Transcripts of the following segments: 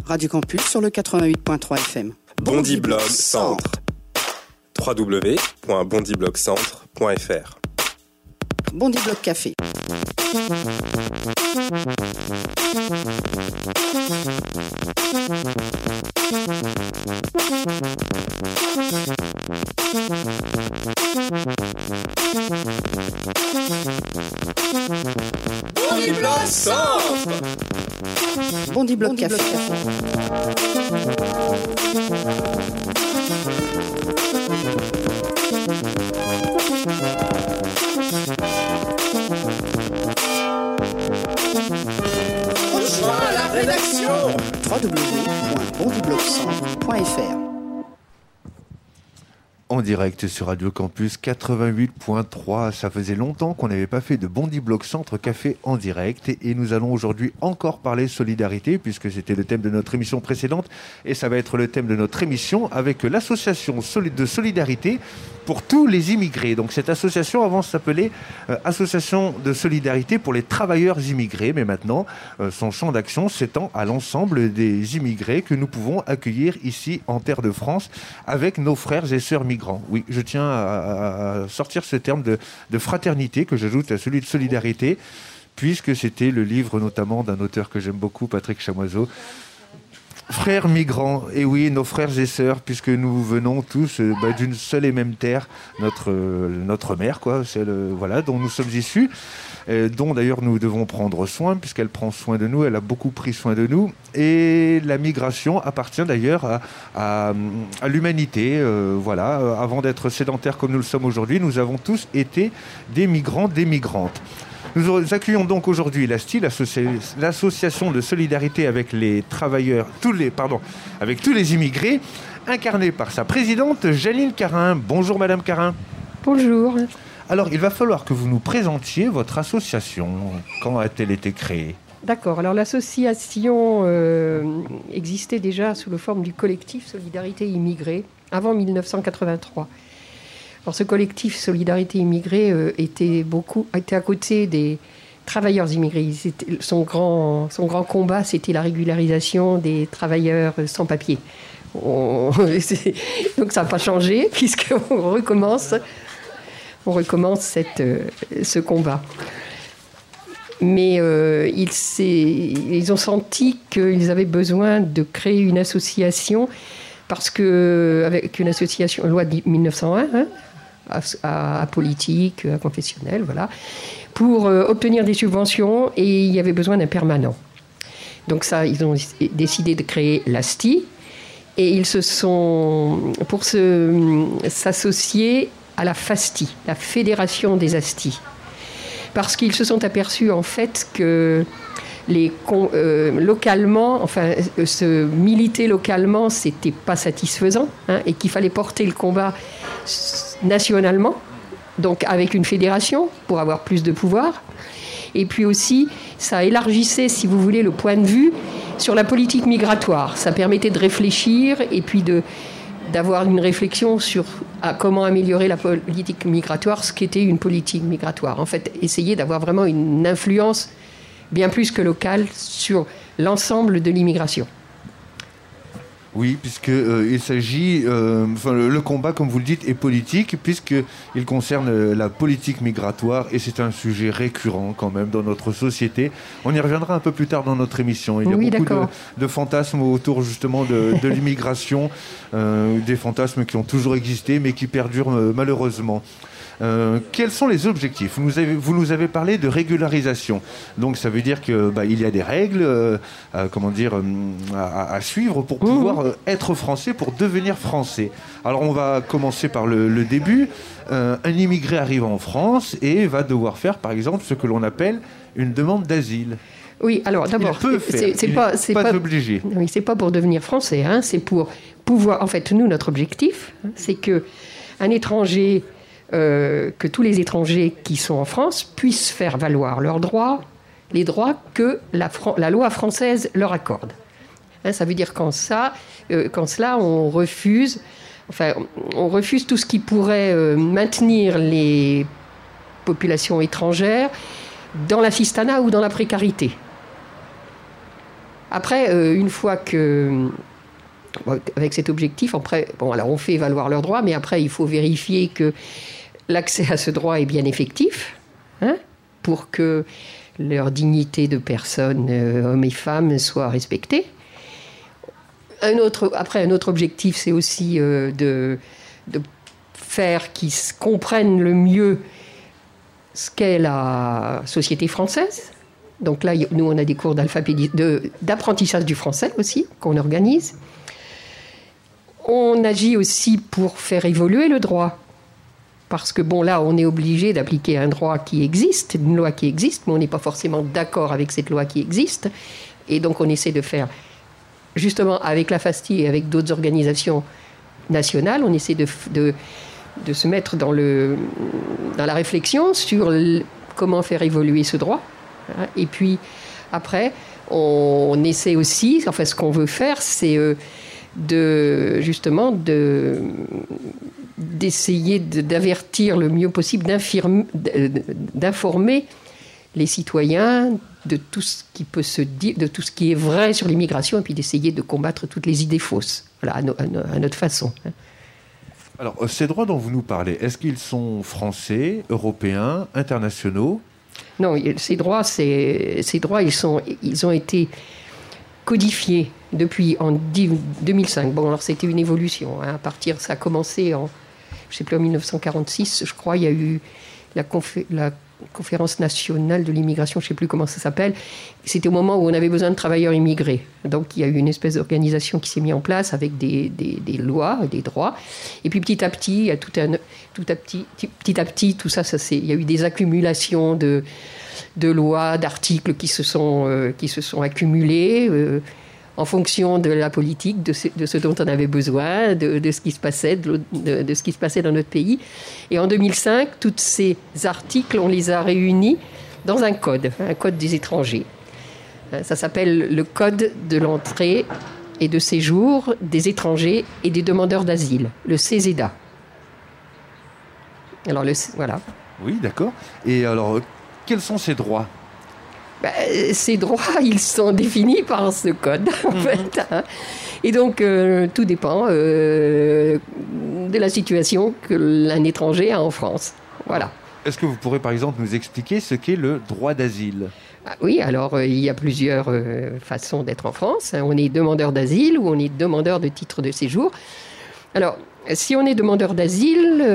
Radio Campus sur le 88.3 FM. Bondiblog Centre. www.bondiblogcentre.fr. Bondiblog Café. Bondiblog Centre. Bondiblog Café. Rejoins la rédaction. www.bondiblogcentre.fr. En direct sur Radio Campus 88.3. Ça faisait longtemps qu'on n'avait pas fait de Bondiblog Centre Café en direct et nous allons aujourd'hui encore parler solidarité puisque c'était le thème de notre émission précédente et ça va être le thème de notre émission avec l'association de solidarité pour tous les immigrés. Donc cette association avant s'appelait Association de solidarité pour les travailleurs immigrés, mais maintenant son champ d'action s'étend à l'ensemble des immigrés que nous pouvons accueillir ici en terre de France avec nos frères et sœurs migrants. Oui, je tiens à sortir ce terme de fraternité que j'ajoute à celui de solidarité, puisque c'était le livre notamment d'un auteur que j'aime beaucoup, Patrick Chamoiseau. Frères migrants, et oui, nos frères et sœurs, puisque nous venons tous d'une seule et même terre, notre mère, quoi, celle dont nous sommes issus, dont d'ailleurs nous devons prendre soin, puisqu'elle prend soin de nous, elle a beaucoup pris soin de nous, et la migration appartient d'ailleurs à l'humanité. Avant d'être sédentaires comme nous le sommes aujourd'hui, nous avons tous été des migrants, des migrantes. Nous accueillons donc aujourd'hui l'ASTI, l'association de solidarité avec les travailleurs, avec tous les immigrés, incarnée par sa présidente, Janine Carin. Bonjour Madame Carin. Bonjour. Alors, il va falloir que vous nous présentiez votre association. Quand a-t-elle été créée ? D'accord. Alors, l'association existait déjà sous la forme du collectif Solidarité Immigrée avant 1983. Alors, ce collectif Solidarité Immigrée était à côté des travailleurs immigrés. Son grand combat, c'était la régularisation des travailleurs sans papier. Donc, ça n'a pas changé, puisqu'on recommence ce combat. Mais ils ont senti qu'ils avaient besoin de créer une association, parce qu'avec une association, loi de 1901, apolitique, confessionnelle, voilà, pour obtenir des subventions, et il y avait besoin d'un permanent. Donc ça, ils ont décidé de créer l'ASTI, et ils pour s'associer à la FASTI, la Fédération des ASTI, parce qu'ils se sont aperçus en fait que localement, se militer localement, c'était pas satisfaisant, et qu'il fallait porter le combat nationalement, donc avec une fédération pour avoir plus de pouvoir. Et puis aussi, ça élargissait, si vous voulez, le point de vue sur la politique migratoire. Ça permettait de réfléchir et puis d'avoir une réflexion sur comment améliorer la politique migratoire, ce qu'était une politique migratoire. En fait, essayer d'avoir vraiment une influence bien plus que locale sur l'ensemble de l'immigration. Oui, puisqu'il s'agit... le combat, comme vous le dites, est politique, puisqu'il concerne la politique migratoire, et c'est un sujet récurrent quand même dans notre société. On y reviendra un peu plus tard dans notre émission. Il y a beaucoup de fantasmes autour justement de l'immigration, des fantasmes qui ont toujours existé, mais qui perdurent malheureusement. Quels sont les objectifs ? Vous nous avez parlé de régularisation. Donc ça veut dire qu'il y a des règles à suivre pour pouvoir être français, pour devenir français. Alors on va commencer par le début. Un immigré arrive en France et va devoir faire par exemple ce que l'on appelle une demande d'asile. Oui, alors d'abord, c'est pas obligé. Oui, c'est pas pour devenir français, c'est pour pouvoir... En fait, nous, notre objectif, c'est que un étranger... que tous les étrangers qui sont en France puissent faire valoir leurs droits, les droits que la loi française leur accorde. Ça veut dire qu'en cela, on refuse tout ce qui pourrait maintenir les populations étrangères dans l'assistanat ou dans la précarité. Après, une fois que... avec cet objectif, après, alors on fait valoir leurs droits, mais après, il faut vérifier que l'accès à ce droit est bien effectif, pour que leur dignité de personnes, hommes et femmes, soit respectée. Un autre objectif, c'est aussi de faire qu'ils comprennent le mieux ce qu'est la société française. Donc là, nous, on a des cours d'apprentissage du français aussi, qu'on organise. On agit aussi pour faire évoluer le droit. Parce que, là, on est obligé d'appliquer un droit qui existe, une loi qui existe, mais on n'est pas forcément d'accord avec cette loi qui existe. Et donc, on essaie de faire, justement, avec la FASTI et avec d'autres organisations nationales, on essaie de se mettre dans la réflexion sur comment faire évoluer ce droit. Et puis, après, on essaie aussi, ce qu'on veut faire, c'est d'essayer d'avertir le mieux possible, d'informer les citoyens de tout ce qui peut se dire, de tout ce qui est vrai sur l'immigration, et puis d'essayer de combattre toutes les idées fausses, à notre façon. Alors, ces droits dont vous nous parlez, est-ce qu'ils sont français, européens, internationaux ? Non, ces droits, ils ont été codifiés depuis en 2005. Alors c'était une évolution. Ça a commencé en 1946, je crois. Il y a eu la conférence nationale de l'immigration, je ne sais plus comment ça s'appelle. C'était au moment où on avait besoin de travailleurs immigrés. Donc il y a eu une espèce d'organisation qui s'est mise en place avec des lois, des droits. Et puis petit à petit, tout ça, il y a eu des accumulations de lois, d'articles qui se sont accumulés en fonction de la politique, de ce dont on avait besoin, de ce qui se passait, de ce qui se passait dans notre pays. Et en 2005, tous ces articles, on les a réunis dans un code des étrangers. Ça s'appelle le Code de l'entrée et de séjour des étrangers et des demandeurs d'asile, le CESEDA. Alors, voilà. Oui, d'accord. Et alors, quels sont ces droits ? Ces droits, ils sont définis par ce code, en fait. Et donc, tout dépend de la situation que l'un étranger a en France. Voilà. Est-ce que vous pourrez, par exemple, nous expliquer ce qu'est le droit d'asile ? Oui, alors, il y a plusieurs façons d'être en France. On est demandeur d'asile ou on est demandeur de titre de séjour. Alors, si on est demandeur d'asile...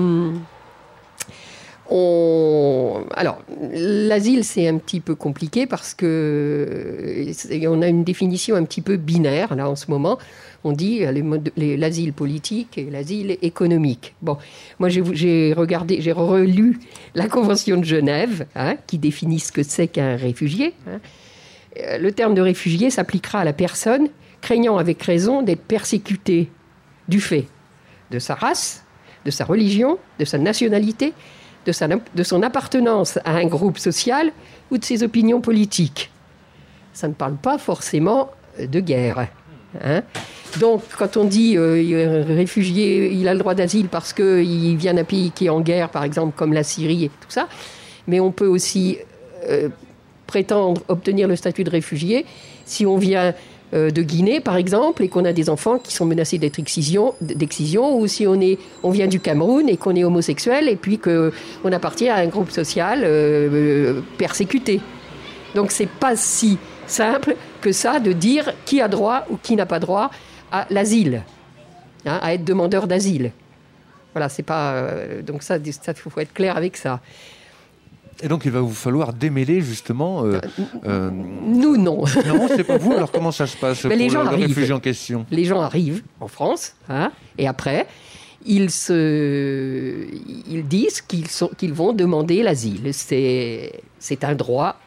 Alors, l'asile, c'est un petit peu compliqué parce que on a une définition un petit peu binaire, là, en ce moment. On dit l'asile politique et l'asile économique. Bon, moi, j'ai relu la Convention de Genève, qui définit ce que c'est qu'un réfugié. Le terme de réfugié s'appliquera à la personne craignant avec raison d'être persécutée du fait de sa race, de sa religion, de sa nationalité, de son appartenance à un groupe social ou de ses opinions politiques. Ça ne parle pas forcément de guerre. Donc, quand on dit réfugié, il a le droit d'asile parce qu'il vient d'un pays qui est en guerre, par exemple, comme la Syrie et tout ça, mais on peut aussi prétendre obtenir le statut de réfugié si on vient de Guinée, par exemple, et qu'on a des enfants qui sont menacés d'excision, ou si on vient du Cameroun et qu'on est homosexuel et puis qu'on appartient à un groupe social persécuté. Donc c'est pas si simple que ça de dire qui a droit ou qui n'a pas droit à l'asile, à être demandeur d'asile. Voilà, c'est pas... donc ça, faut être clair avec ça. Et donc, il va vous falloir démêler, justement... Nous, non. Non, c'est pas vous. Alors, comment ça se passe pour le réfugié en question ? Les gens arrivent en France, et après, ils disent qu'ils vont demander l'asile. C'est un droit.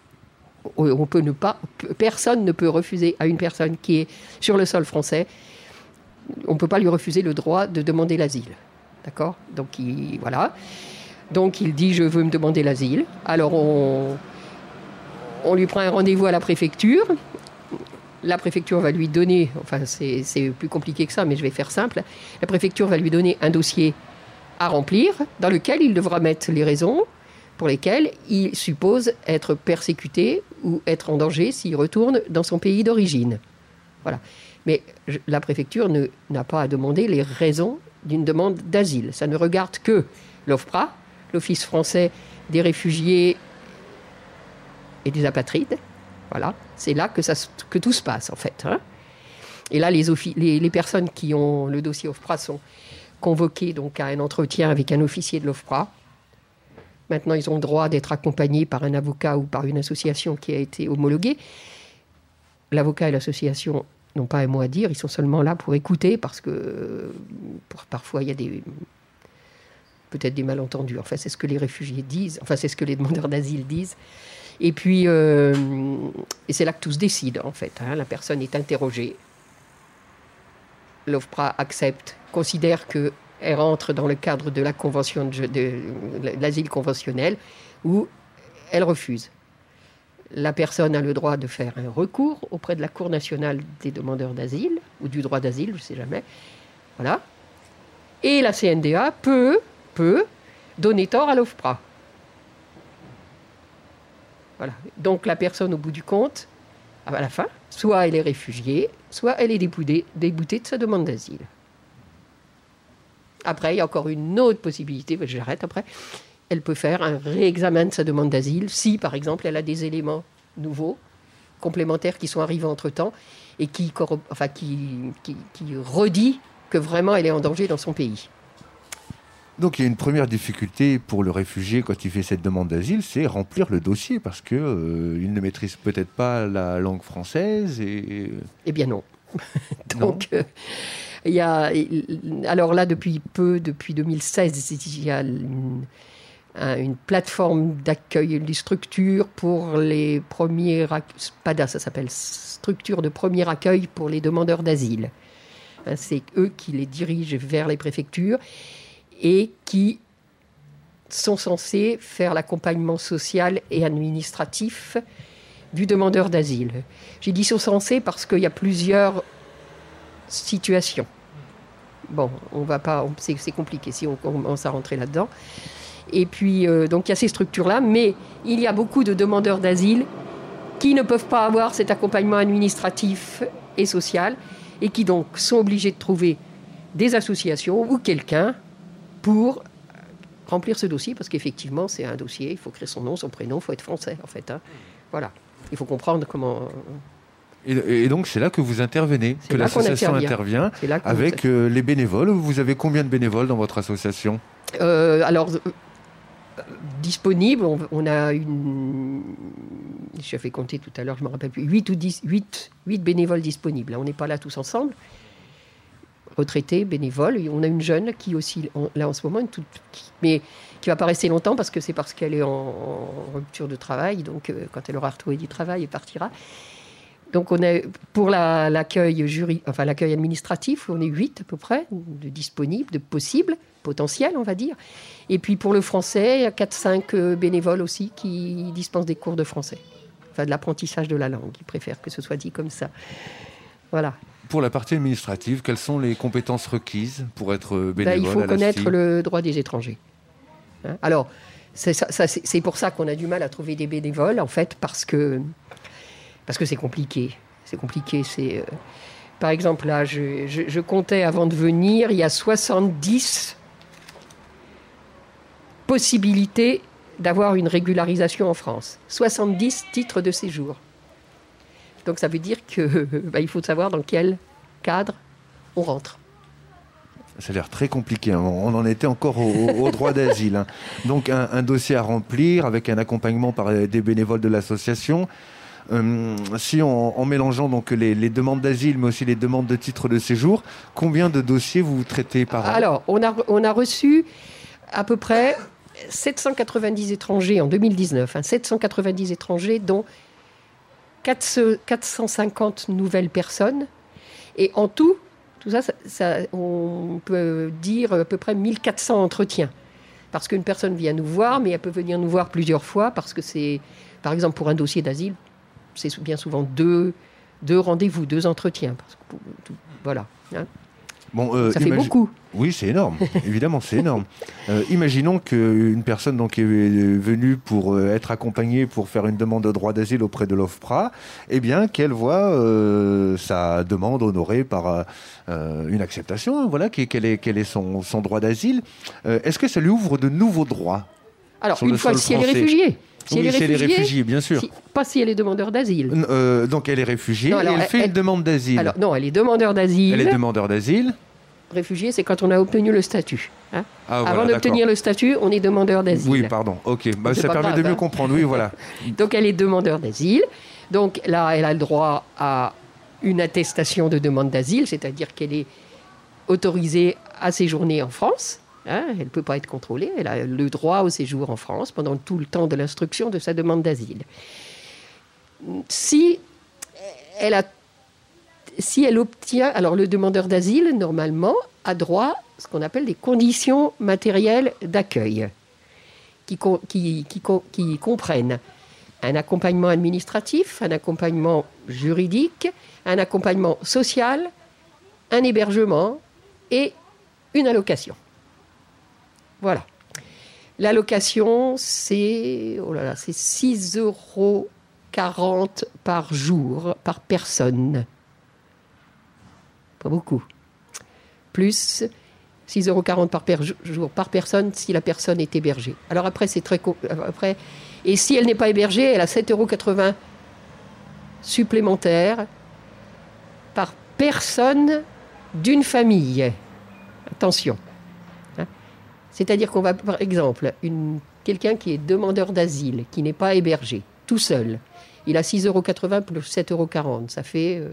Personne ne peut refuser à une personne qui est sur le sol français, on ne peut pas lui refuser le droit de demander l'asile. D'accord ? Donc, voilà. Donc, il dit « je veux me demander l'asile ». Alors, on lui prend un rendez-vous à la préfecture. La préfecture va lui donner... Enfin, c'est plus compliqué que ça, mais je vais faire simple. La préfecture va lui donner un dossier à remplir, dans lequel il devra mettre les raisons pour lesquels il suppose être persécuté ou être en danger s'il retourne dans son pays d'origine. Voilà. Mais la préfecture n'a pas à demander les raisons d'une demande d'asile. Ça ne regarde que l'OFPRA, l'Office français des réfugiés et des apatrides. Voilà. C'est là que tout se passe, en fait. Hein. Et là, les personnes qui ont le dossier OFPRA sont convoquées donc, à un entretien avec un officier de l'OFPRA. Maintenant, ils ont le droit d'être accompagnés par un avocat ou par une association qui a été homologuée. L'avocat et l'association n'ont pas un mot à dire, ils sont seulement là pour écouter parce que parfois il y a peut-être des malentendus. Enfin, c'est ce que les réfugiés disent, enfin c'est ce que les demandeurs d'asile disent. Et puis, et c'est là que tout se décide en fait. Hein. La personne est interrogée. L'OFPRA accepte, considère qu'elle rentre dans le cadre de la convention de l'asile conventionnel ou elle refuse. La personne a le droit de faire un recours auprès de la Cour nationale des demandeurs d'asile, ou du droit d'asile, je ne sais jamais. Voilà. Et la CNDA peut donner tort à l'OFPRA. Voilà. Donc la personne, au bout du compte, à la fin, soit elle est réfugiée, soit elle est déboutée de sa demande d'asile. Après, il y a encore une autre possibilité, j'arrête après. Elle peut faire un réexamen de sa demande d'asile si, par exemple, elle a des éléments nouveaux, complémentaires qui sont arrivés entre-temps et qui redit que vraiment elle est en danger dans son pays. Donc il y a une première difficulté pour le réfugié quand il fait cette demande d'asile, c'est remplir le dossier parce qu'il ne maîtrise peut-être pas la langue française. Eh bien non. Donc il y a, alors là depuis 2016, il y a une plateforme d'accueil, des structures pour les premiers... SPADA, ça s'appelle, structure de premier accueil pour les demandeurs d'asile. C'est eux qui les dirigent vers les préfectures et qui sont censés faire l'accompagnement social et administratif du demandeur d'asile. J'ai dit sont censés parce qu'il y a plusieurs situations. Bon, on va pas... C'est compliqué si on commence à rentrer là-dedans. Et puis, donc, il y a ces structures-là, mais il y a beaucoup de demandeurs d'asile qui ne peuvent pas avoir cet accompagnement administratif et social et qui, donc, sont obligés de trouver des associations ou quelqu'un pour remplir ce dossier, parce qu'effectivement, c'est un dossier, il faut créer son nom, son prénom, il faut être français, en fait. Hein. Voilà. Il faut comprendre comment... Et donc, c'est là que vous intervenez, que l'association intervient avec les bénévoles. Vous avez combien de bénévoles dans votre association ? Disponible, on a j'avais compté tout à l'heure, je ne me rappelle plus, 8 bénévoles disponibles. On n'est pas là tous ensemble, retraités, bénévoles. On a une jeune qui aussi, là en ce moment, mais qui ne va pas rester longtemps parce qu'elle est en rupture de travail, donc quand elle aura retrouvé du travail, elle partira. Donc on est pour l'accueil administratif, on est 8 à peu près, de disponibles, de possibles, potentiels on va dire. Et puis pour le français, il y a 4-5 bénévoles aussi qui dispensent des cours de français. Enfin de l'apprentissage de la langue, ils préfèrent que ce soit dit comme ça. Voilà. Pour la partie administrative, quelles sont les compétences requises pour être bénévole ? Il faut connaître le droit des étrangers. Hein ? Alors, c'est pour ça qu'on a du mal à trouver des bénévoles, en fait, parce que c'est compliqué. C'est compliqué. Par exemple, là, je comptais avant de venir, il y a 70 possibilités d'avoir une régularisation en France. 70 titres de séjour. Donc ça veut dire qu'il faut savoir dans quel cadre on rentre. Ça a l'air très compliqué. Hein. On en était encore au droit d'asile. Hein. Donc un dossier à remplir avec un accompagnement par des bénévoles de l'association. Si en mélangeant donc les demandes d'asile, mais aussi les demandes de titres de séjour, combien de dossiers vous traitez par an ? Alors, on a reçu à peu près 790 étrangers en 2019. 790 étrangers, dont 450 nouvelles personnes. Et en tout ça, on peut dire à peu près 1400 entretiens. Parce qu'une personne vient nous voir, mais elle peut venir nous voir plusieurs fois, parce que c'est, par exemple, pour un dossier d'asile, c'est bien souvent deux rendez-vous, 2 entretiens. Voilà. Hein. Bon, Ça fait beaucoup. Oui, c'est énorme. Évidemment, c'est énorme. Imaginons qu'une personne donc, est venue pour être accompagnée pour faire une demande de droit d'asile auprès de l'OFPRA, eh bien, qu'elle voit sa demande honorée par une acceptation, voilà, quel est son droit d'asile. Est-ce que ça lui ouvre de nouveaux droits? Alors, une fois, si elle est réfugiée. Si elle est réfugiée, bien sûr. Pas si elle est demandeur d'asile. Donc, elle est réfugiée non, alors, et elle fait une demande d'asile. Alors, non, elle est demandeur d'asile. Elle est demandeur d'asile. Réfugié, c'est quand on a obtenu le statut. Hein. Ah, voilà, avant d'obtenir le statut, on est demandeur d'asile. Oui, pardon. Ok, ça permet de mieux comprendre. Oui, voilà. Donc, elle est demandeur d'asile. Donc, là, elle a le droit à une attestation de demande d'asile, c'est-à-dire qu'elle est autorisée à séjourner en France. Hein, elle ne peut pas être contrôlée. Elle a le droit au séjour en France pendant tout le temps de l'instruction de sa demande d'asile. Si elle obtient... Alors, le demandeur d'asile, normalement, a droit à ce qu'on appelle des conditions matérielles d'accueil, qui comprennent un accompagnement administratif, un accompagnement juridique, un accompagnement social, un hébergement et une allocation. Voilà. L'allocation, c'est 6,40 € par jour, par personne. Pas beaucoup. Plus 6,40 € par jour par personne si la personne est hébergée. Alors après, c'est très... Après, et si elle n'est pas hébergée, elle a 7,80 € supplémentaires par personne d'une famille. Attention. Hein. C'est-à-dire qu'on va, par exemple, quelqu'un qui est demandeur d'asile, qui n'est pas hébergé, tout seul, il a 6,80 € plus 7,40 €. Ça fait...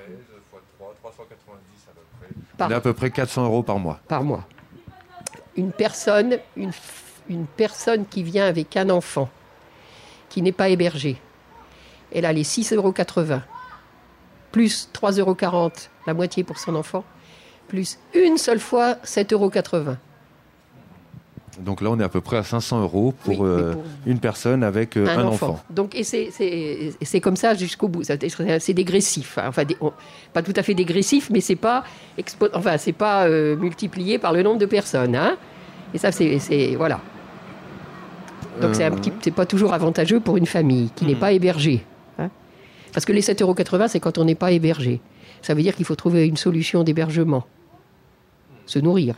390 à peu près. On est à peu près 400 € par mois. Par mois. Une personne qui vient avec un enfant, qui n'est pas hébergée, elle a les 6,80 € plus 3,40 €, la moitié pour son enfant, plus une seule fois 7,80 €. Donc là, on est à peu près à 500 € pour une personne avec un enfant. Donc, et c'est comme ça jusqu'au bout. C'est dégressif. Hein. Enfin, pas tout à fait dégressif, mais c'est pas multiplié par le nombre de personnes. Hein. Et ça, c'est voilà. Donc c'est pas toujours avantageux pour une famille qui n'est pas hébergée. Hein. Parce que les 7,80 €, c'est quand on n'est pas hébergé. Ça veut dire qu'il faut trouver une solution d'hébergement. Se nourrir.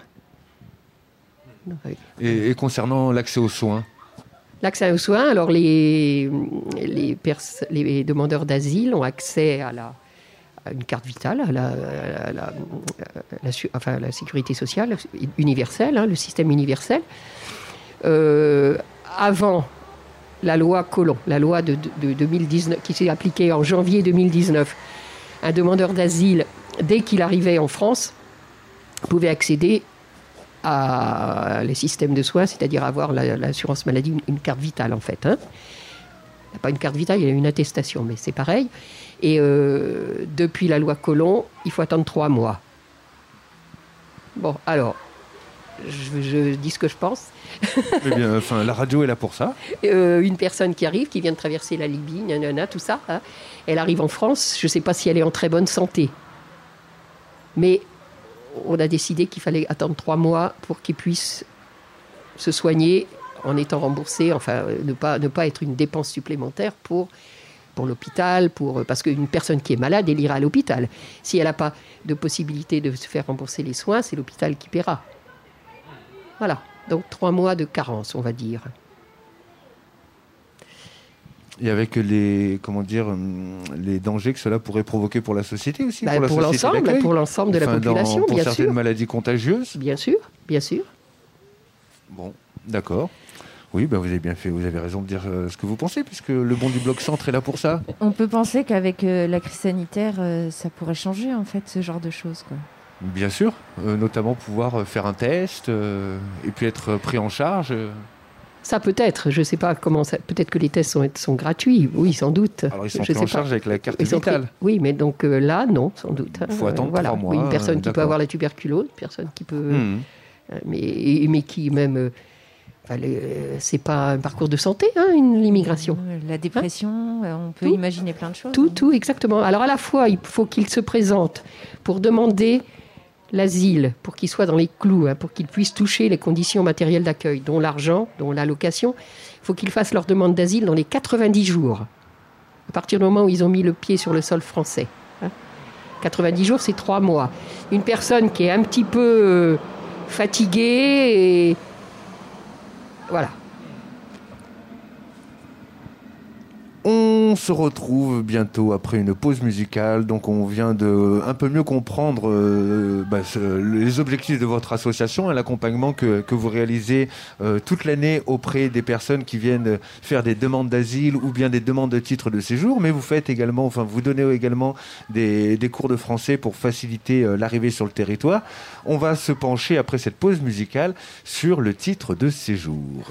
Et concernant l'accès aux soins? L'accès aux soins, alors les demandeurs d'asile ont accès à une carte vitale, à la sécurité sociale universelle, hein, le système universel. Avant la loi Collomb, la loi de 2019, qui s'est appliquée en janvier 2019, un demandeur d'asile, dès qu'il arrivait en France, pouvait accéder à les systèmes de soins, c'est-à-dire avoir l'assurance maladie, une carte vitale en fait. Hein. Il n'y a pas une carte vitale, il y a une attestation, mais c'est pareil. Et depuis la loi Collomb, il faut attendre 3 mois. Bon, alors, je dis ce que je pense. Eh bien, la radio est là pour ça. Une personne qui arrive, qui vient de traverser la Libye, tout ça, hein, elle arrive en France, je ne sais pas si elle est en très bonne santé. Mais on a décidé qu'il fallait attendre 3 mois pour qu'il puisse se soigner en étant remboursé, enfin ne pas être une dépense supplémentaire pour l'hôpital, parce qu'une personne qui est malade, elle ira à l'hôpital. Si elle n'a pas de possibilité de se faire rembourser les soins, c'est l'hôpital qui paiera. Voilà, donc 3 mois de carence, on va dire. Et avec les dangers que cela pourrait provoquer pour la société aussi, pour l'ensemble de la population, pour bien certaines sûr. maladies contagieuses. Bien sûr. Bon, d'accord. Oui, vous avez bien fait, vous avez raison de dire ce que vous pensez, puisque le Bon du Bloc Centre est là pour ça. On peut penser qu'avec la crise sanitaire, ça pourrait changer en fait ce genre de choses, quoi. Bien sûr, notamment pouvoir faire un test et puis être pris en charge. Ça peut-être, je ne sais pas comment ça... Peut-être que les tests sont gratuits, oui, sans doute. Alors ils sont pris en charge avec la carte vitale. Oui, mais donc là, non, sans doute. Il faut attendre 3 mois. Oui, une personne qui peut avoir la tuberculose, une personne qui peut... mais qui même... c'est pas un parcours de santé, hein, l'immigration. La dépression, on peut imaginer plein de choses. Tout, exactement. Alors à la fois, il faut qu'il se présente pour demander l'asile, pour qu'il soit dans les clous, pour qu'ils puissent toucher les conditions matérielles d'accueil, dont l'argent, dont l'allocation, il faut qu'ils fassent leur demande d'asile dans les 90 jours, à partir du moment où ils ont mis le pied sur le sol français. 90 jours, c'est 3 mois. Une personne qui est un petit peu fatiguée, et voilà. On se retrouve bientôt après une pause musicale, donc on vient de un peu mieux comprendre les objectifs de votre association et l'accompagnement que vous réalisez toute l'année auprès des personnes qui viennent faire des demandes d'asile ou bien des demandes de titre de séjour, mais vous donnez également des cours de français pour faciliter l'arrivée sur le territoire. On va se pencher après cette pause musicale sur le titre de séjour.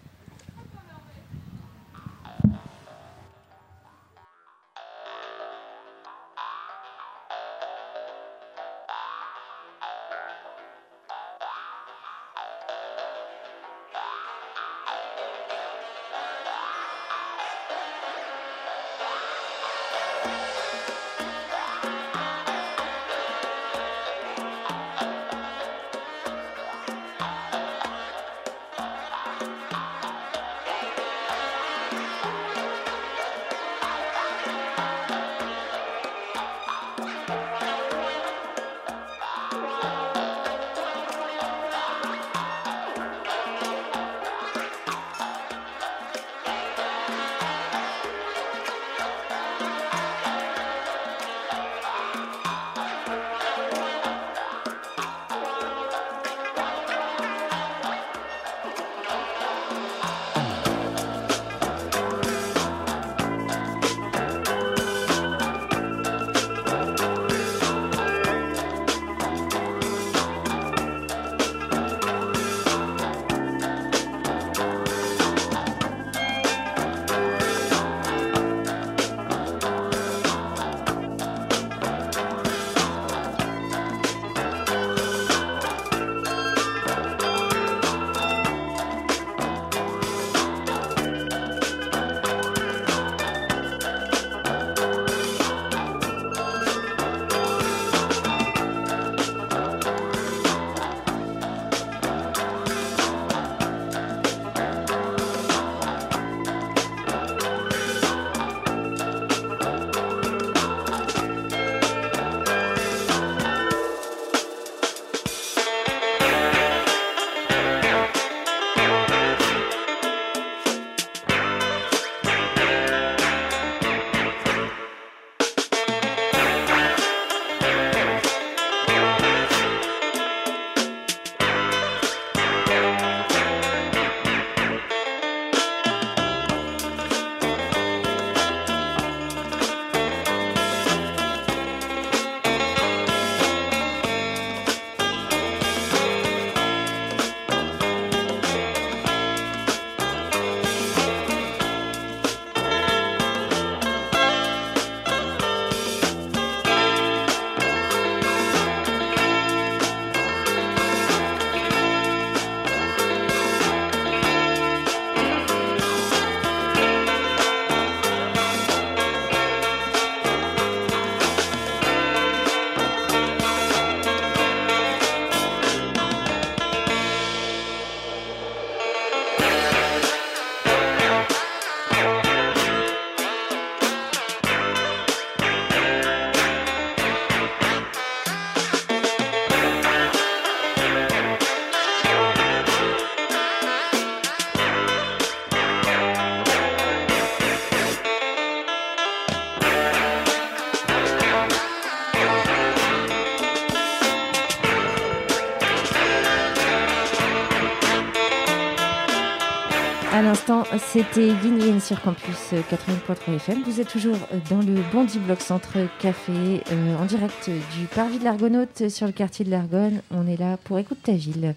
À l'instant, c'était Yin Yin sur Campus 80.3 FM. Vous êtes toujours dans le Bondy Bloc Centre Café, en direct du Parvis de l'Argonaute sur le quartier de l'Argonne. On est là pour Écoute ta ville.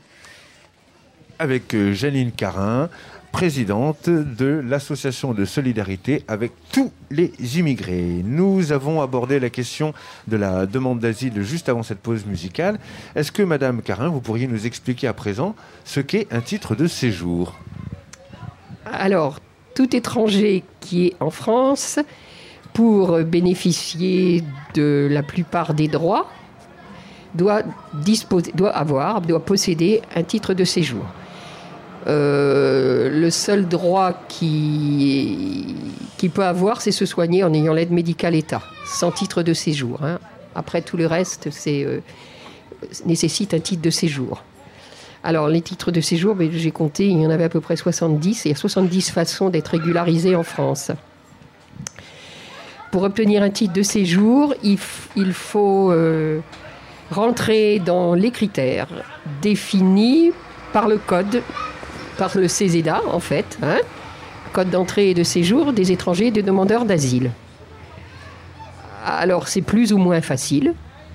Avec Janine Carin, présidente de l'association de solidarité avec tous les immigrés. Nous avons abordé la question de la demande d'asile juste avant cette pause musicale. Est-ce que, Madame Carin, vous pourriez nous expliquer à présent ce qu'est un titre de séjour ? Alors, tout étranger qui est en France, pour bénéficier de la plupart des droits, doit posséder un titre de séjour. Le seul droit qu'il peut avoir, c'est se soigner en ayant l'aide médicale État, sans titre de séjour. Après, tout le reste, nécessite un titre de séjour. Alors, les titres de séjour, j'ai compté, il y en avait à peu près 70. Il y a 70 façons d'être régularisé en France. Pour obtenir un titre de séjour, il faut rentrer dans les critères définis par le code, par le CESEDA, en fait, Code d'entrée et de séjour des étrangers et des demandeurs d'asile. Alors, c'est plus ou moins facile.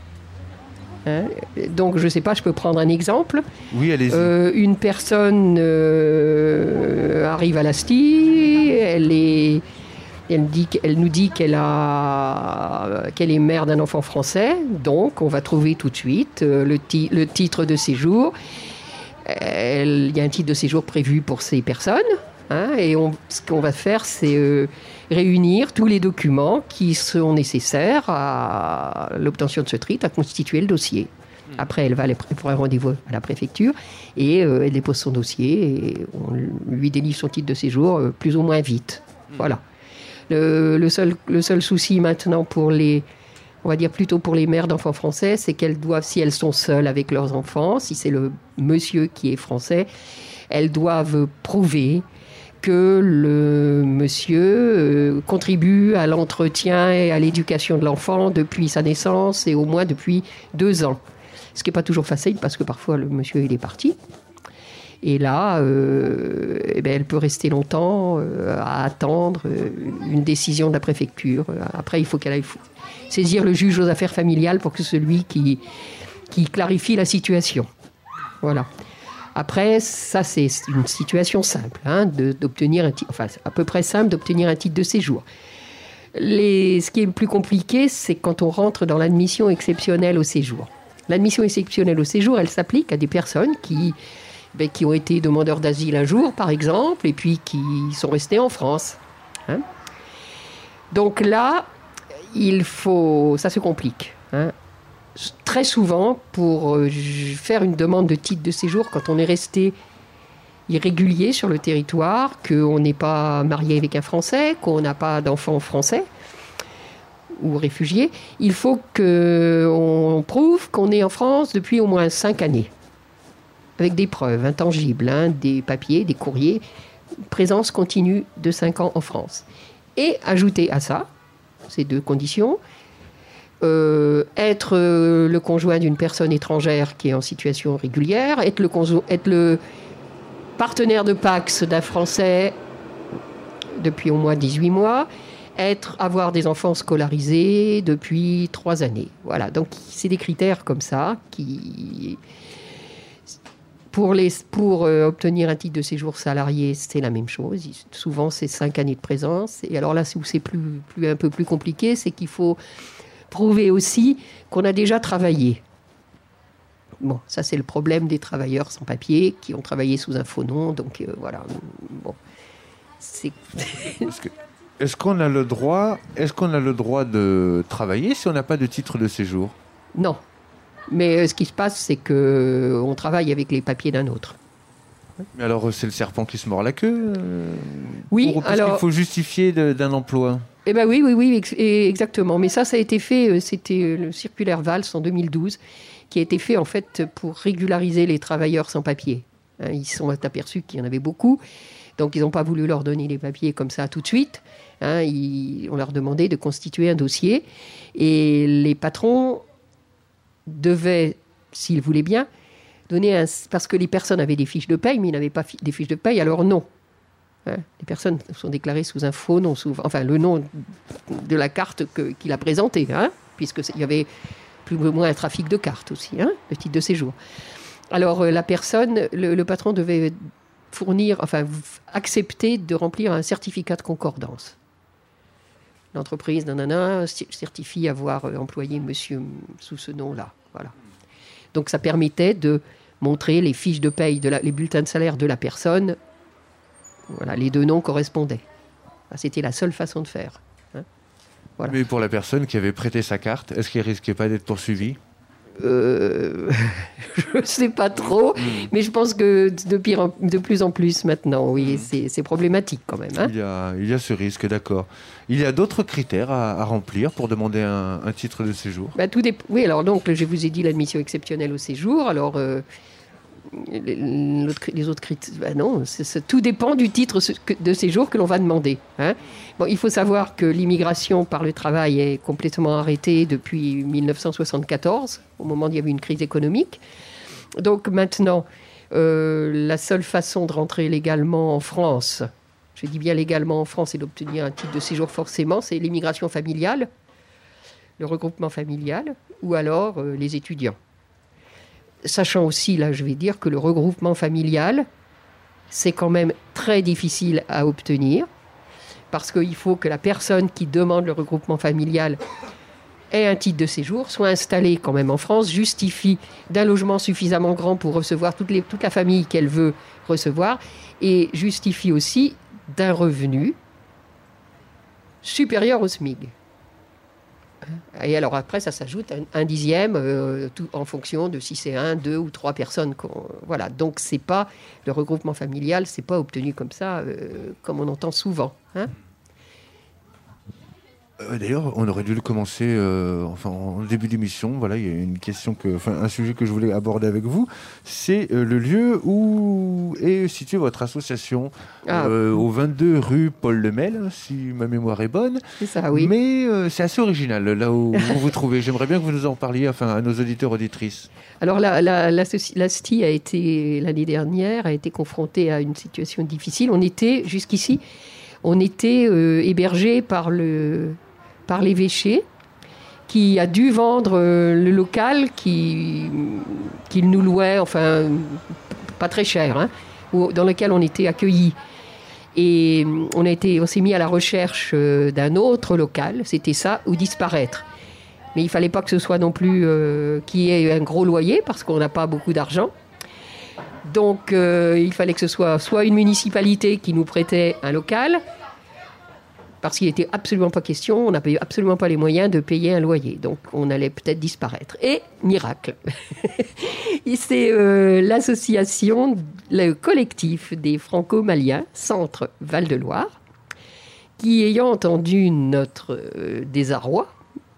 Donc, je ne sais pas, je peux prendre un exemple. Oui, allez-y. Une personne arrive à l'ASTI, elle nous dit qu'elle est mère d'un enfant français, donc on va trouver tout de suite le titre de séjour. Il y a un titre de séjour prévu pour ces personnes, et ce qu'on va faire, c'est réunir tous les documents qui sont nécessaires à l'obtention de ce titre, à constituer le dossier. Après, elle va pour un rendez-vous à la préfecture et elle dépose son dossier et on lui délivre son titre de séjour plus ou moins vite. Voilà. Le seul souci maintenant on va dire plutôt pour les mères d'enfants français, c'est qu'elles doivent, si elles sont seules avec leurs enfants, si c'est le monsieur qui est français, elles doivent prouver que le monsieur contribue à l'entretien et à l'éducation de l'enfant depuis sa naissance et au moins depuis 2 ans. Ce qui n'est pas toujours facile parce que parfois le monsieur il est parti. Et là, elle peut rester longtemps à attendre une décision de la préfecture. Après, il faut qu'elle aille saisir le juge aux affaires familiales pour que celui qui clarifie la situation. Voilà. Après, ça, c'est une situation simple, d'obtenir à peu près simple d'obtenir un titre de séjour. Ce qui est le plus compliqué, c'est quand on rentre dans l'admission exceptionnelle au séjour. L'admission exceptionnelle au séjour, elle s'applique à des personnes qui ont été demandeurs d'asile un jour, par exemple, et puis qui sont restés en France. Donc là, ça se complique. Très souvent, pour faire une demande de titre de séjour, quand on est resté irrégulier sur le territoire, qu'on n'est pas marié avec un Français, qu'on n'a pas d'enfants français ou réfugiés, il faut qu'on prouve qu'on est en France depuis au moins 5 années. Avec des preuves intangibles, des papiers, des courriers, présence continue de 5 ans en France. Et ajouter à ça, ces 2 conditions, être le conjoint d'une personne étrangère qui est en situation régulière, être le partenaire de Pacs d'un Français depuis au moins 18 mois, avoir des enfants scolarisés depuis 3 années. Voilà, donc c'est des critères comme ça qui... Pour obtenir un titre de séjour salarié, c'est la même chose. Souvent, c'est 5 années de présence. Et alors là, où c'est un peu plus compliqué, c'est qu'il faut prouver aussi qu'on a déjà travaillé. Bon, ça, c'est le problème des travailleurs sans papier qui ont travaillé sous un faux nom. Donc, voilà. Bon, c'est... Est-ce qu'on a le droit de travailler si on n'a pas de titre de séjour ? Non. Mais ce qui se passe, c'est qu'on travaille avec les papiers d'un autre. Mais alors, c'est le serpent qui se mord la queue Oui, parce qu'il faut justifier d'un emploi. Eh bien oui, exactement. Mais ça a été fait, c'était le circulaire Valls en 2012, qui a été fait en fait pour régulariser les travailleurs sans papier. Ils se sont aperçus qu'il y en avait beaucoup, donc ils n'ont pas voulu leur donner les papiers comme ça tout de suite. On leur demandait de constituer un dossier, et les patrons devaient, s'ils voulaient bien, donner parce que les personnes avaient des fiches de paye, mais ils n'avaient pas des fiches de paye à leur nom. Les personnes sont déclarées sous un faux nom, le nom de la carte qu'il a présentée, puisqu'il y avait plus ou moins un trafic de cartes aussi, le titre de séjour. Alors la personne, le patron devait accepter de remplir un certificat de concordance. L'entreprise certifie avoir employé monsieur sous ce nom-là. Voilà. Donc ça permettait de montrer les fiches de paye, les bulletins de salaire de la personne. Voilà, les 2 noms correspondaient. C'était la seule façon de faire. Voilà. Mais pour la personne qui avait prêté sa carte, est-ce qu'elle risquait pas d'être poursuivie ? Je ne sais pas trop, mais je pense que de plus en plus maintenant, oui, c'est problématique quand même. Hein. Il y a ce risque, d'accord. Il y a d'autres critères à remplir pour demander un titre de séjour? Oui, alors donc, je vous ai dit l'admission exceptionnelle au séjour. Alors, les autres critères, non, tout dépend du titre de séjour que l'on va demander. Hein. Bon, il faut savoir que l'immigration par le travail est complètement arrêtée depuis 1974, au moment où il y avait une crise économique. Donc maintenant, la seule façon de rentrer légalement en France, je dis bien légalement en France, et d'obtenir un titre de séjour forcément, c'est l'immigration familiale, le regroupement familial, ou alors les étudiants. Sachant aussi, là, je vais dire que le regroupement familial, c'est quand même très difficile à obtenir, parce qu'il faut que la personne qui demande le regroupement familial ait un titre de séjour, soit installée quand même en France, justifie d'un logement suffisamment grand pour recevoir toute la famille qu'elle veut recevoir, et justifie aussi d'un revenu supérieur au SMIC. Et alors après, ça s'ajoute un dixième tout en fonction de si c'est 1, 2 ou 3 personnes. Voilà. Donc c'est pas le regroupement familial, c'est pas obtenu comme ça, comme on entend souvent. Hein. D'ailleurs, on aurait dû le commencer en début d'émission. Voilà, il y a une question un sujet que je voulais aborder avec vous. C'est le lieu où est située votre association, au 22 rue Paul Lemel, si ma mémoire est bonne. C'est ça, oui. Mais c'est assez original là où vous vous trouvez. J'aimerais bien que vous nous en parliez, à nos auditeurs auditrices. Alors l'ASTI l'année dernière a été confrontée à une situation difficile. Jusqu'ici, on était hébergés par l'évêché, qui a dû vendre le local qu'il nous louait, enfin, pas très cher, hein, dans lequel on était accueillis. Et on s'est mis à la recherche d'un autre local, c'était ça, ou disparaître. Mais il ne fallait pas que ce soit non plus qu'il y ait un gros loyer, parce qu'on n'a pas beaucoup d'argent. Donc, il fallait que ce soit une municipalité qui nous prêtait un local, parce qu'il n'était absolument pas question, on n'avait absolument pas les moyens de payer un loyer. Donc, on allait peut-être disparaître. Et, miracle, c'est l'association, le collectif des Franco-Maliens, Centre Val-de-Loire, qui, ayant entendu notre désarroi,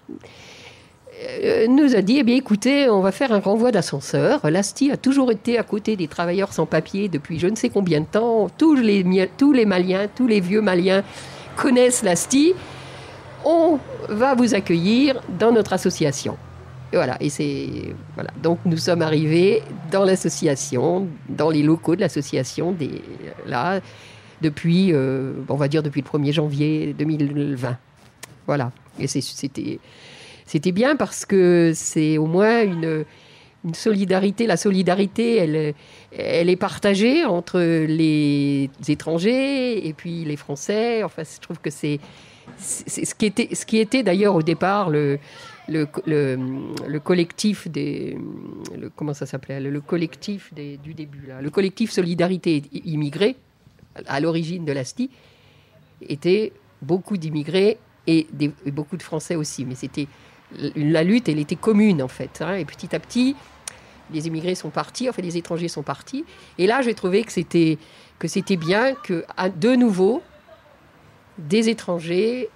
nous a dit, écoutez, on va faire un renvoi d'ascenseur. L'ASTI a toujours été à côté des travailleurs sans papier depuis je ne sais combien de temps. Tous les Maliens, tous les vieux Maliens connaissent l'ASTI. On va vous accueillir dans notre association. Et voilà. Voilà. Donc nous sommes arrivés dans l'association, dans les locaux de l'association depuis, on va dire depuis le 1er janvier 2020. Voilà. Et c'était bien parce que c'est au moins une solidarité. La solidarité, elle est partagée entre les étrangers et puis les Français. Enfin, je trouve que c'est ce qui était d'ailleurs au départ le collectif comment ça s'appelait, le collectif du début là, le collectif Solidarité Immigrés à l'origine de l'ASTI était beaucoup d'immigrés et beaucoup de Français aussi, mais la lutte, elle était commune en fait, hein, et petit à petit les immigrés sont partis, enfin les étrangers sont partis, et là j'ai trouvé que c'était bien que de nouveau des étrangers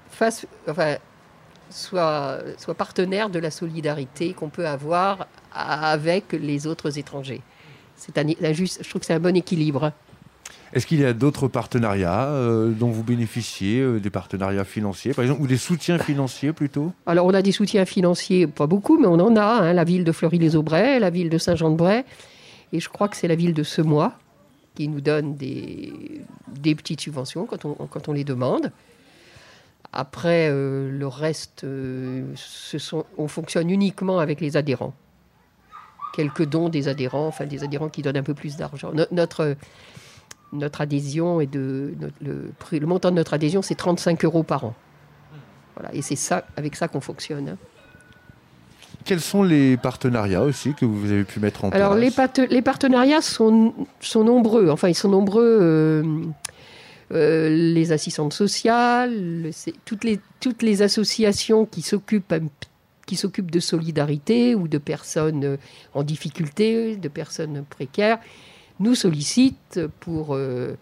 soient partenaires de la solidarité qu'on peut avoir avec les autres étrangers. Je trouve que c'est un bon équilibre. Est-ce qu'il y a d'autres partenariats dont vous bénéficiez, des partenariats financiers, par exemple, ou des soutiens financiers plutôt ? Alors, on a des soutiens financiers, pas beaucoup, mais on en a. Hein, la ville de Fleury-les-Aubrais, la ville de Saint-Jean-de-Bray, et je crois que c'est la ville de Semois qui nous donne des petites subventions quand on les demande. Après, le reste, on fonctionne uniquement avec les adhérents. Quelques dons des adhérents qui donnent un peu plus d'argent. Notre adhésion le montant de notre adhésion, c'est 35 € par an. Voilà, et c'est avec ça qu'on fonctionne. Hein. Quels sont les partenariats aussi que vous avez pu mettre en place ? Alors, les partenariats sont nombreux. Enfin, ils sont nombreux. Les assistantes sociales, toutes les associations qui s'occupent qui s'occupent de solidarité ou de personnes en difficulté, de personnes précaires, nous sollicitent pour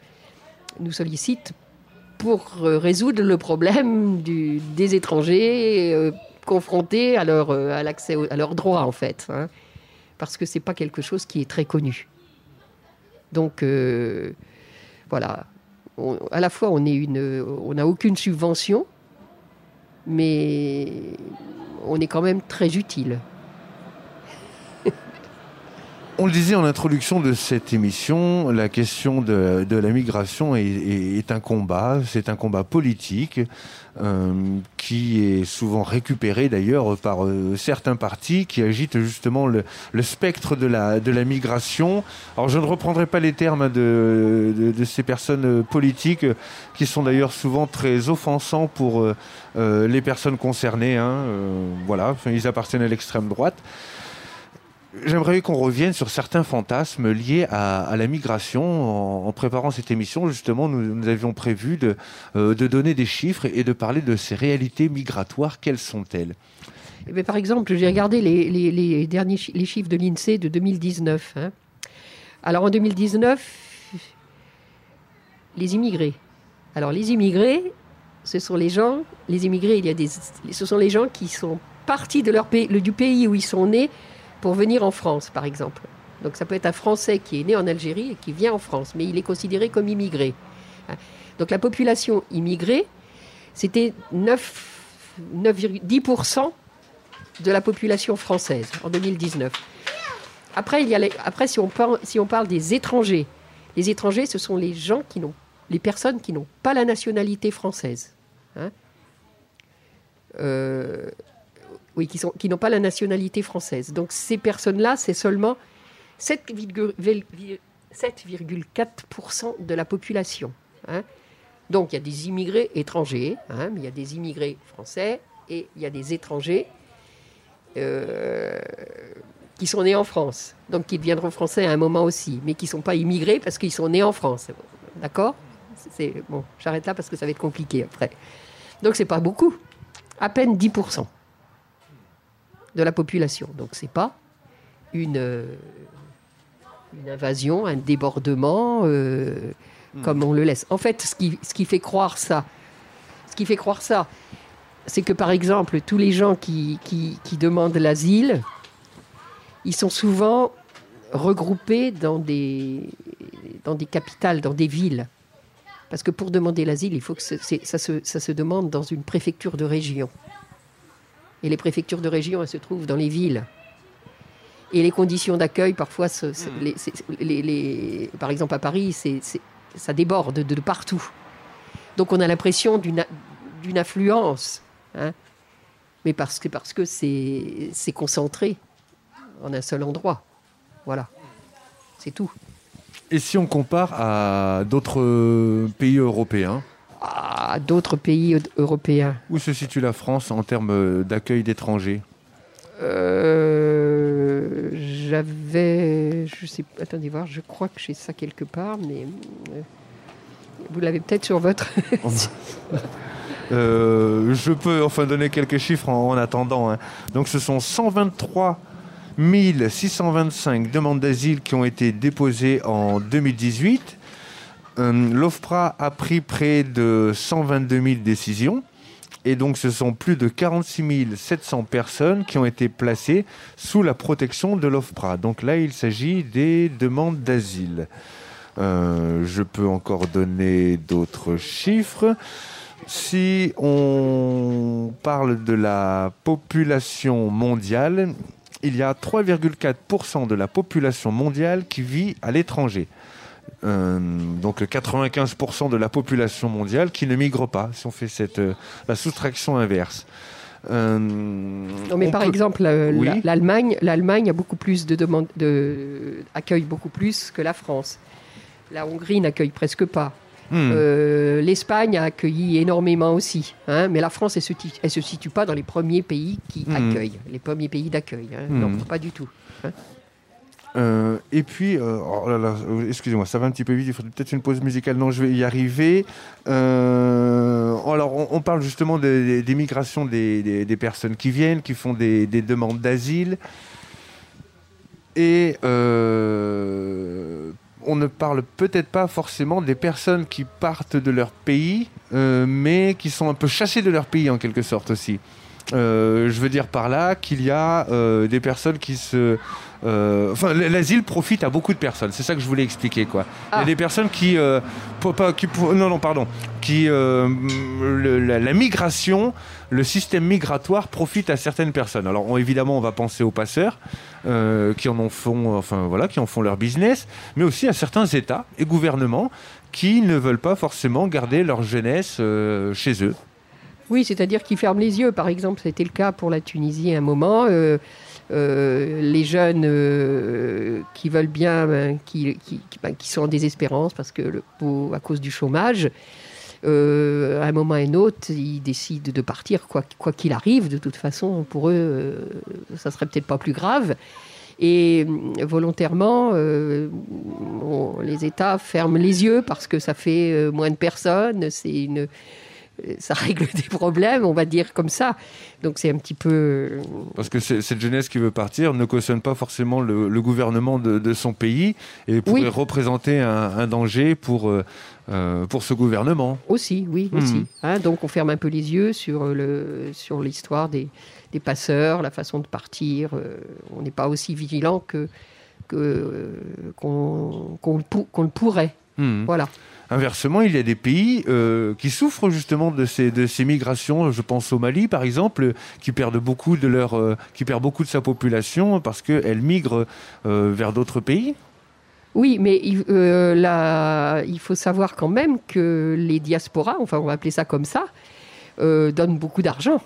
résoudre le problème des étrangers confrontés à l'accès à leurs droits, en fait. Hein, parce que ce n'est pas quelque chose qui est très connu. Donc, voilà. À la fois, on n'a aucune subvention, mais on est quand même très utile. On le disait en introduction de cette émission, la question de la migration est un combat, c'est un combat politique qui est souvent récupéré d'ailleurs par certains partis qui agitent justement le spectre de la migration. Alors je ne reprendrai pas les termes de ces personnes politiques qui sont d'ailleurs souvent très offensants pour les personnes concernées. Hein, voilà, ils appartiennent à l'extrême droite. J'aimerais qu'on revienne sur certains fantasmes liés à la migration. En préparant cette émission, justement, nous avions prévu de donner des chiffres et de parler de ces réalités migratoires. Quelles sont-elles ? Eh bien, par exemple, j'ai regardé les chiffres de l'INSEE de 2019. Hein. Alors, en 2019, les immigrés. Alors, les immigrés, ce sont les gens qui sont partis de du pays où ils sont nés pour venir en France, par exemple. Donc ça peut être un Français qui est né en Algérie et qui vient en France, mais il est considéré comme immigré. Donc la population immigrée, c'était 9,10% de la population française en 2019. Après, si on parle des étrangers, les étrangers, ce sont les personnes qui n'ont pas la nationalité française. Hein. Oui, qui n'ont pas la nationalité française. Donc ces personnes-là, c'est seulement 7,4% de la population. Hein. Donc il y a des immigrés étrangers, hein, mais il y a des immigrés français et il y a des étrangers qui sont nés en France. Donc qui deviendront français à un moment aussi, mais qui ne sont pas immigrés parce qu'ils sont nés en France. D'accord ? Bon, j'arrête là parce que ça va être compliqué après. Donc c'est pas beaucoup. À peine 10%. De la population. Donc, ce n'est pas une invasion, un débordement, comme on le laisse. En fait, ce qui fait croire ça, c'est que, par exemple, tous les gens qui demandent l'asile, ils sont souvent regroupés dans des capitales, dans des villes. Parce que pour demander l'asile, il faut que ça se demande dans une préfecture de région. Et les préfectures de région, elles se trouvent dans les villes. Et les conditions d'accueil, parfois, par exemple à Paris, ça déborde de partout. Donc on a l'impression d'une affluence. Hein, mais parce que c'est concentré en un seul endroit. Voilà. C'est tout. Et si on compare à d'autres pays européens ? D'autres pays européens. Où se situe la France en termes d'accueil d'étrangers ? Attendez voir, je crois que j'ai ça quelque part, mais vous l'avez peut-être sur votre... Je peux enfin donner quelques chiffres en attendant. Hein. Donc ce sont 123 625 demandes d'asile qui ont été déposées en 2018. L'OFPRA a pris près de 122 000 décisions et donc ce sont plus de 46 700 personnes qui ont été placées sous la protection de l'OFPRA. Donc là, il s'agit des demandes d'asile. Je peux encore donner d'autres chiffres. Si on parle de la population mondiale, il y a 3,4% de la population mondiale qui vit à l'étranger. Donc 95% de la population mondiale qui ne migre pas, si on fait la soustraction inverse. Non, mais par exemple, oui. l'Allemagne a beaucoup plus de demandes, accueille beaucoup plus que la France. La Hongrie n'accueille presque pas. L'Espagne a accueilli énormément aussi, hein, mais la France, elle se situe pas dans les premiers pays qui accueillent, les premiers pays d'accueil. Hein, non, pas du tout. Hein. Et puis, oh là là, excusez-moi, ça va un petit peu vite, il faudrait peut-être une pause musicale. Non, je vais y arriver. Alors, on parle justement des migrations des personnes qui viennent, qui font des demandes d'asile. Et on ne parle peut-être pas forcément des personnes qui partent de leur pays, mais qui sont un peu chassées de leur pays en quelque sorte aussi. Je veux dire par là qu'il y a des personnes qui se... l'asile profite à beaucoup de personnes, c'est ça que je voulais expliquer, quoi. Il y a des personnes la migration, le système migratoire profite à certaines personnes. Alors évidemment, on va penser aux passeurs qui en font leur business, mais aussi à certains États et gouvernements qui ne veulent pas forcément garder leur jeunesse chez eux. Oui, c'est-à-dire qu'ils ferment les yeux. Par exemple, c'était le cas pour la Tunisie à un moment. Les jeunes qui veulent bien, qui sont en désespérance parce que à cause du chômage, à un moment et un autre, ils décident de partir, quoi qu'il arrive. De toute façon, pour eux, ça serait peut-être pas plus grave. Et volontairement, les États ferment les yeux parce que ça fait moins de personnes. Ça règle des problèmes, on va dire comme ça. Donc c'est un petit peu... Parce que cette jeunesse qui veut partir ne cautionne pas forcément le gouvernement de son pays et pourrait représenter un danger pour ce gouvernement. Aussi. Donc on ferme un peu les yeux sur l'histoire des passeurs, la façon de partir. On n'est pas aussi vigilant qu'on le pourrait. Voilà. Inversement, il y a des pays qui souffrent justement de ces migrations. Je pense au Mali, par exemple, qui perd beaucoup de sa population parce qu'elle migre vers d'autres pays. Oui, mais il faut savoir quand même que les diasporas, enfin on va appeler ça comme ça, donnent beaucoup d'argent.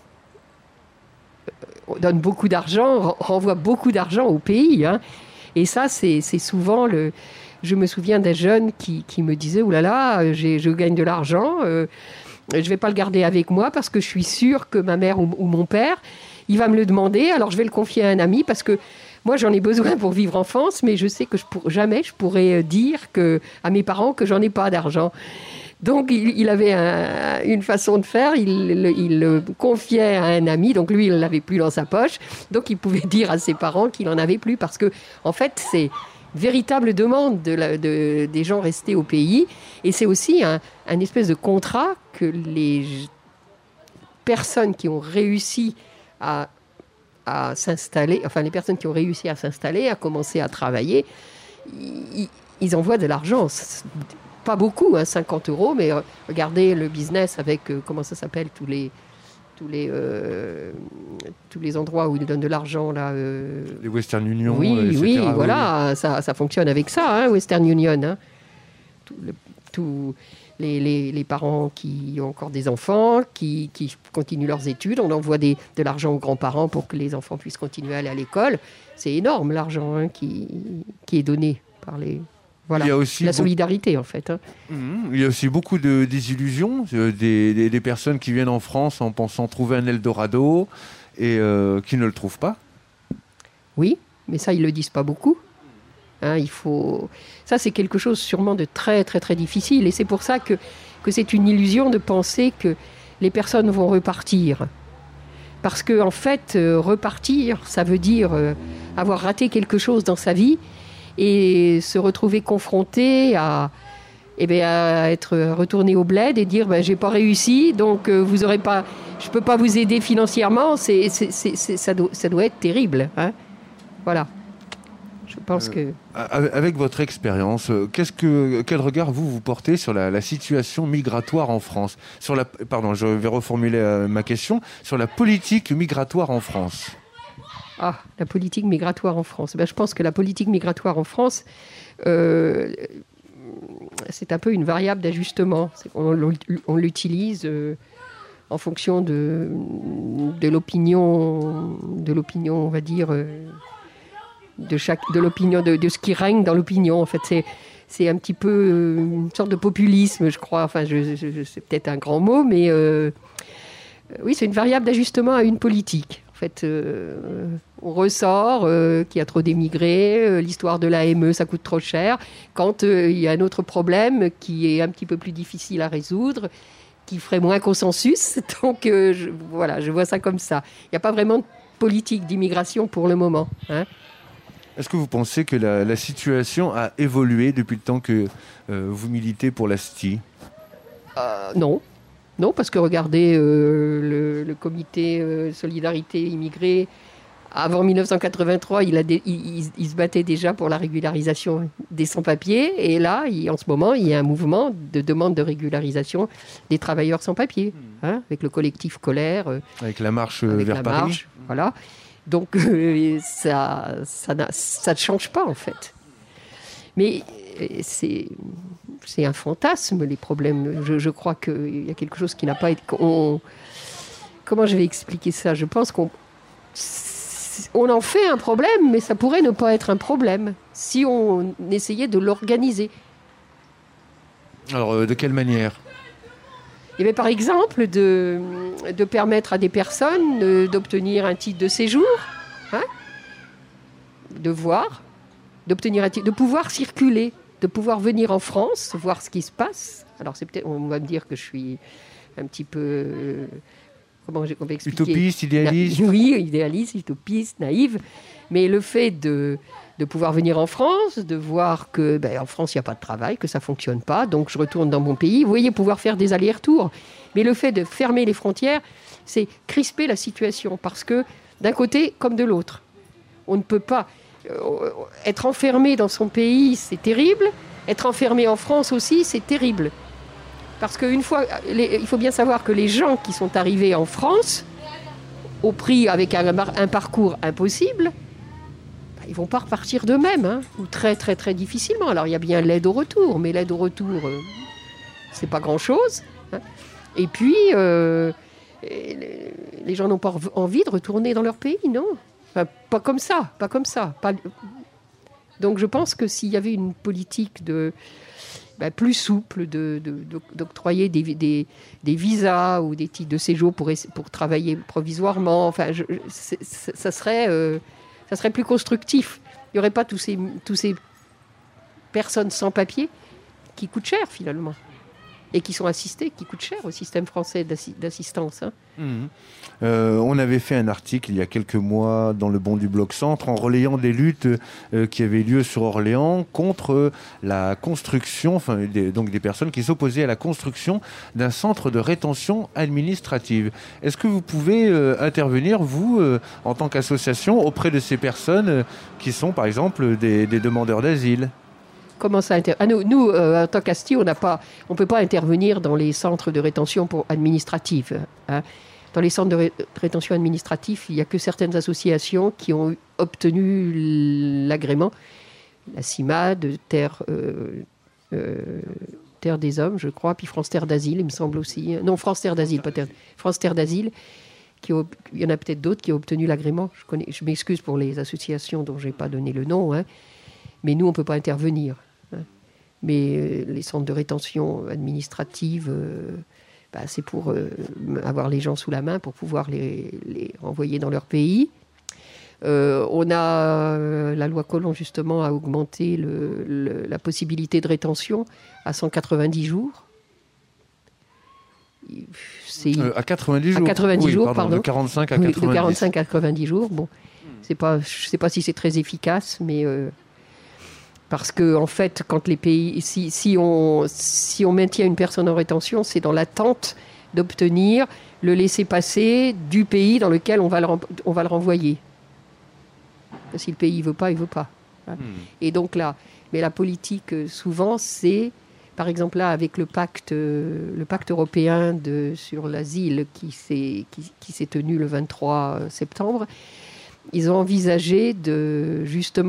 Renvoient beaucoup d'argent au pays. Hein. Et ça, c'est souvent le... Je me souviens d'un jeune qui me disait « Ouh là là, je gagne de l'argent, je ne vais pas le garder avec moi parce que je suis sûr que ma mère ou mon père, il va me le demander, alors je vais le confier à un ami parce que moi j'en ai besoin pour vivre en France, mais je sais que jamais je pourrais dire à mes parents que j'en ai pas d'argent. » Donc il avait une façon de faire, il le confiait à un ami, donc lui il ne l'avait plus dans sa poche, donc il pouvait dire à ses parents qu'il n'en avait plus parce que en fait c'est véritable demande des gens restés au pays. Et c'est aussi un espèce de contrat que les personnes qui ont réussi à s'installer, enfin les personnes qui ont réussi à s'installer, à commencer à travailler, ils envoient de l'argent. Pas beaucoup, 50 €, mais regardez le business avec, comment ça s'appelle, tous les endroits où ils donnent de l'argent là. Les Western Union. Oui, etc. Voilà, ça fonctionne avec ça, Western Union. Hein. Tous les parents qui ont encore des enfants, qui continuent leurs études, on envoie de l'argent aux grands-parents pour que les enfants puissent continuer à aller à l'école. C'est énorme l'argent qui est donné par les... Voilà, il y a aussi la solidarité en fait. Hein. Il y a aussi beaucoup de désillusions, des personnes qui viennent en France en pensant trouver un Eldorado et qui ne le trouvent pas. Oui, mais ça ils le disent pas beaucoup. Hein, ça c'est quelque chose sûrement de très très très difficile et c'est pour ça que c'est une illusion de penser que les personnes vont repartir. Parce que en fait, repartir, ça veut dire avoir raté quelque chose dans sa vie. Et se retrouver confronté à être retourné au bled et dire j'ai pas réussi, donc vous aurez pas, je peux pas vous aider financièrement, ça doit être terrible. Hein, voilà. Je pense que... Avec votre expérience, quel regard vous portez sur la situation migratoire en France ? Je vais reformuler ma question, sur la politique migratoire en France. Ah, la politique migratoire en France. Je pense que la politique migratoire en France, c'est un peu une variable d'ajustement. On l'utilise en fonction de l'opinion, on va dire, de ce qui règne dans l'opinion. En fait, c'est un petit peu une sorte de populisme, je crois. Enfin, c'est peut-être un grand mot, mais oui, c'est une variable d'ajustement à une politique. En fait, on ressort qu'il y a trop d'émigrés, l'histoire de l'AME, ça coûte trop cher. Quand il y a un autre problème qui est un petit peu plus difficile à résoudre, qui ferait moins consensus. Donc, je vois ça comme ça. Il n'y a pas vraiment de politique d'immigration pour le moment. Hein. Est-ce que vous pensez que la situation a évolué depuis le temps que vous militez pour la STI ? Non. Non, parce que regardez, le comité Solidarité Immigrés, avant 1983, il se battait déjà pour la régularisation des sans-papiers. Et là, en ce moment, il y a un mouvement de demande de régularisation des travailleurs sans-papiers, avec le collectif Colère. Avec la marche vers Paris. Voilà. Donc, ça ne change pas, en fait. Mais c'est un fantasme, les problèmes. Je crois qu'il y a quelque chose qui n'a pas été... Comment je vais expliquer ça ? Je pense qu'on en fait un problème, mais ça pourrait ne pas être un problème si on essayait de l'organiser. Alors, de quelle manière ? Eh bien, par exemple, de permettre à des personnes d'obtenir un titre de séjour, d'obtenir un titre, de pouvoir circuler, de pouvoir venir en France, voir ce qui se passe. Alors, c'est peut-être, on va me dire que je suis un petit peu... comment on va expliquer ? Utopiste, idéaliste. Oui, idéaliste, utopiste, naïve. Mais le fait de pouvoir venir en France, de voir que en France, il n'y a pas de travail, que ça ne fonctionne pas, donc je retourne dans mon pays. Vous voyez, pouvoir faire des allers-retours. Mais le fait de fermer les frontières, c'est crisper la situation. Parce que d'un côté comme de l'autre, on ne peut pas... être enfermé dans son pays, c'est terrible. Être enfermé en France aussi, c'est terrible. Parce qu'une fois, il faut bien savoir que les gens qui sont arrivés en France, au prix avec un parcours impossible, ils ne vont pas repartir d'eux-mêmes, ou très très très difficilement. Alors il y a bien l'aide au retour, mais l'aide au retour, c'est pas grand-chose. Et puis, les gens n'ont pas envie de retourner dans leur pays, non. Enfin, pas comme ça. Donc je pense que s'il y avait une politique plus souple d'octroyer des visas ou des titres de séjour pour travailler provisoirement, enfin, ça serait plus constructif. Il n'y aurait pas tous ces personnes sans papier qui coûtent cher finalement. Et qui sont assistés, qui coûtent cher au système français d'assistance. On avait fait un article il y a quelques mois dans le Bon du Bloc Centre en relayant des luttes qui avaient lieu sur Orléans contre la construction, donc des personnes qui s'opposaient à la construction d'un centre de rétention administrative. Est-ce que vous pouvez intervenir, vous, en tant qu'association, auprès de ces personnes qui sont, par exemple, des demandeurs d'asile ? Comment ça nous, en tant qu'ASTI, on ne peut pas intervenir dans les centres de rétention administratifs. Dans les centres de rétention administratifs, il n'y a que certaines associations qui ont obtenu l'agrément. La CIMAD, Terre des Hommes, je crois, puis France Terre d'Asile, il me semble aussi. Non, France Terre d'Asile, peut-être. France Terre d'Asile. Il y en a peut-être d'autres qui ont obtenu l'agrément. Je m'excuse pour les associations dont je n'ai pas donné le nom, mais nous, on ne peut pas intervenir. Mais les centres de rétention administrative, c'est pour avoir les gens sous la main, pour pouvoir les renvoyer dans leur pays. On a la loi Collomb, justement, a augmenté la possibilité de rétention à 190 jours. À 90 jours. À 90 jours, pardon. De 45 à 90. De 45 à 90 jours. Bon, je ne sais pas si c'est très efficace, mais... Parce que, en fait, quand les pays, si on maintient une personne en rétention, c'est dans l'attente d'obtenir le laissez-passer du pays dans lequel on va le renvoyer. Si le pays ne veut pas, il ne veut pas. Et donc là, mais la politique, souvent, c'est, par exemple là, avec le pacte européen sur l'asile qui s'est tenu le 23 septembre, ils ont envisagé de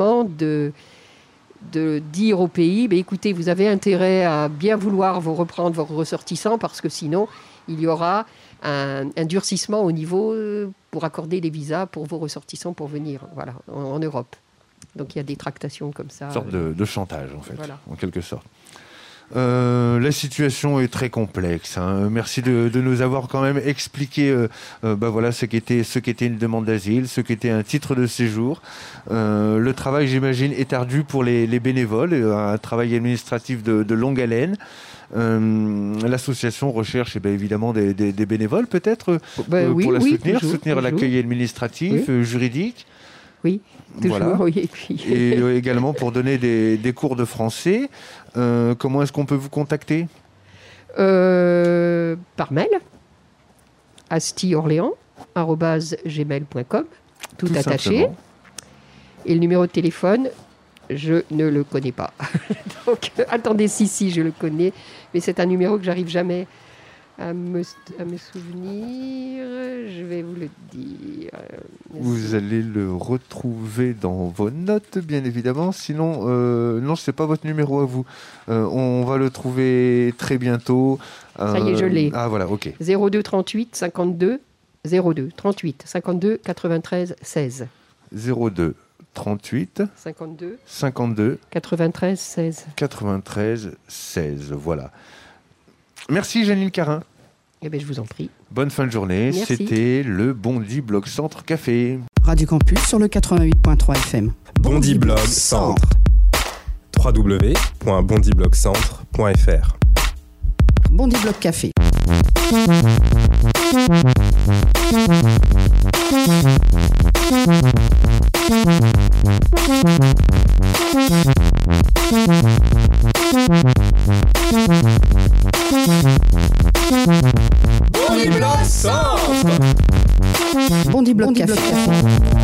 dire au pays, écoutez, vous avez intérêt à bien vouloir vous reprendre vos ressortissants parce que sinon, il y aura un durcissement au niveau pour accorder des visas pour vos ressortissants pour venir en Europe. Donc il y a des tractations comme ça. Une sorte de chantage, en fait, en quelque sorte. La situation est très complexe. Merci de nous avoir quand même expliqué voilà, ce qu'était une demande d'asile, ce qu'était un titre de séjour. Le travail, j'imagine, est ardu pour les bénévoles, un travail administratif de longue haleine. L'association recherche évidemment des bénévoles peut-être pour la soutenir, soutenir l'accueil administratif, juridique. Oui, toujours, voilà. Oui. Et également pour donner des cours de français. Comment est-ce qu'on peut vous contacter ? Par mail, astiorléans@gmail.com, tout attaché. Simplement. Et le numéro de téléphone, je ne le connais pas. Donc, attendez, si, je le connais. Mais c'est un numéro que j'arrive jamais à me souvenir. Je vais vous le dire. Vous allez le retrouver dans vos notes, bien évidemment. Sinon, non, c'est pas votre numéro à vous. On va le trouver très bientôt. Ça y est, je l'ai. Ah voilà, ok. 02 38 52 02 38 52 93 16. 02 38 52 93 16. 93 16. Voilà. Merci Janine Carin. Eh bien, je vous en prie. Bonne fin de journée. Merci. C'était le Bondy Blog Centre Café. Radio Campus sur le 88.3 FM. Bondy Blog Centre. www.bondyblogcentre.fr. Bondy Blog Café. Bondy Blog Centre. Bondy Blog Café.